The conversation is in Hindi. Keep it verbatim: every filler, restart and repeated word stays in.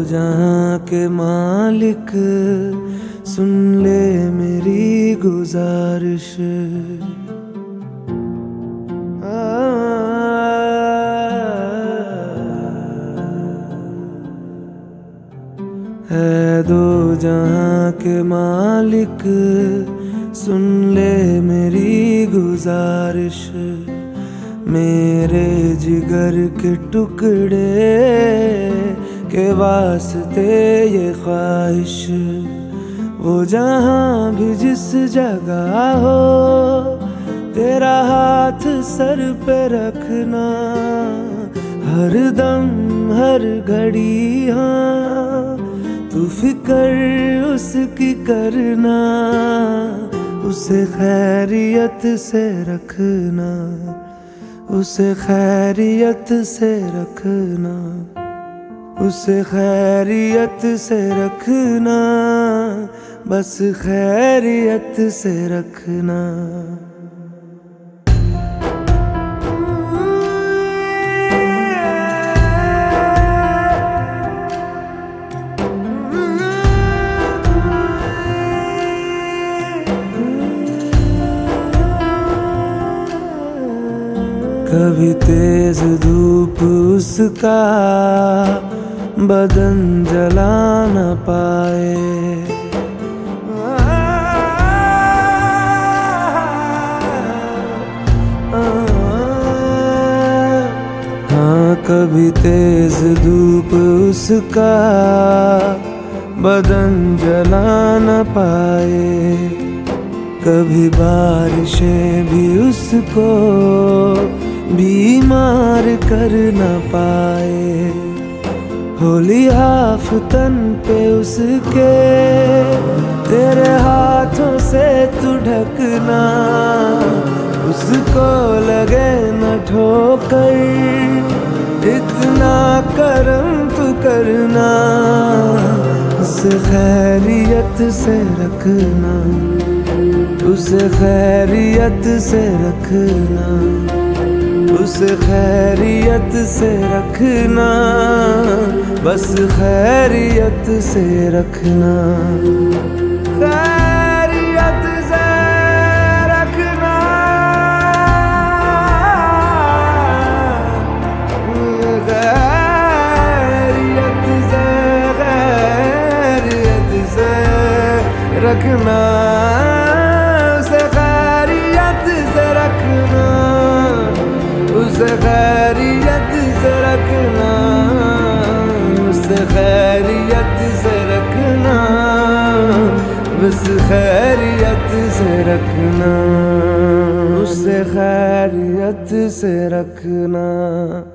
जहां के मालिक, सुन ले मेरी गुजारिश। है दो जहां के मालिक, सुन ले मेरी गुजारिश। मेरे जिगर के टुकड़े के वास्ते ये ख्वाहिश, वो जहां भी जिस जगह हो, तेरा हाथ सर पे रखना, हर दम हर घड़ी। हाँ, तू फिक्र उसकी करना, उसे खैरियत से रखना, उसे खैरियत से रखना, उसे खैरियत से रखना, बस खैरियत से रखना। कभी तेज धूप उसका बदन जला न पाए, हाँ कभी तेज धूप उसका बदन जला न पाए। कभी बारिशें भी उसको बीमार कर न पाए। होली हाफतन पे उसके तेरे हाथों से तू ढकना, उसको लगे न ठोकर, इतना करम तू करना, उसे खैरियत से रखना, उसे खैरियत से रखना, उसे खैरियत से रखना, बस खैरियत से रखना, खैरियत से रखना, खैरियत से खैरियत से रखना, उसे खैरियत से रखना, उसे खैरियत से रखना, उसे खैरियत से रखना, बस खैरियत से रखना, उसे खैरियत से रखना।